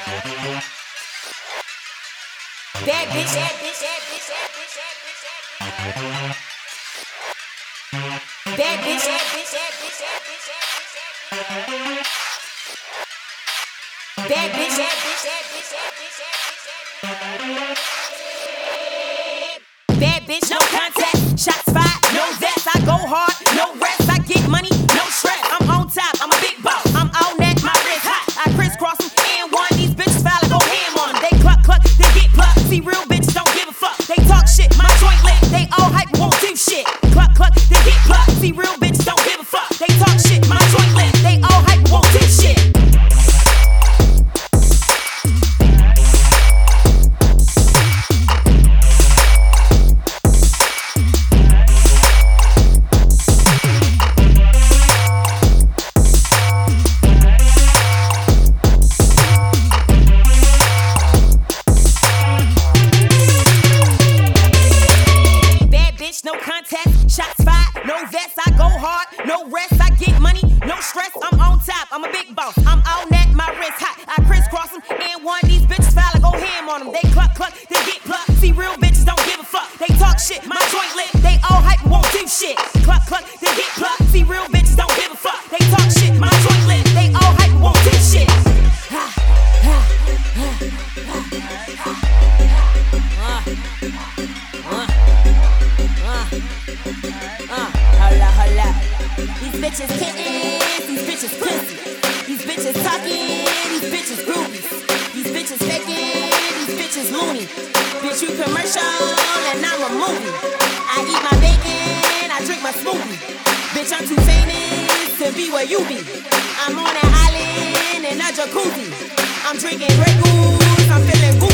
Bad bitch, bad bitch, bad bitch, bad bitch, bad bitch, bad bitch, no contact, shots fired, no vest, I go hard, no rest, I get money, no stress, I'm on top, I'm a big boss, I'm on that, my wrist hot, I crisscross them, and one, these bitches foul, I go ham on them, they cluck, they get plucked, see real bitches don't give a fuck, they talk shit, my joint lit, they all hype, won't do shit, cluck, they get plucked, see real bitches don't give a fuck, they talk shit, my joint lit, they all hype, won't do shit. No contact, shots fired, no vest, I go hard, no rest, I get money, no stress, I'm on top, I'm a big boss, I'm on that, my wrist hot, I crisscross them, and one, these bitches foul, I go ham on them, they cluck, they get plucked, see real bitches don't give a fuck, they talk shit, my joint lit, they all hype, won't do shit, cluck, they get plucked, see real bitches don't give a fuck, they talk shit, my joint lit, they all hype, won't do shit. Holla. These bitches kittens, these bitches pussy. These bitches talking, these bitches groupies. These bitches faking, these bitches loony. Bitch, you commercial and I'm a movie. I eat my bacon, I drink my smoothie. Bitch, I'm too famous to be where you be. I'm on an island in a jacuzzi. I'm drinking Grey Goose, I'm feeling goofy.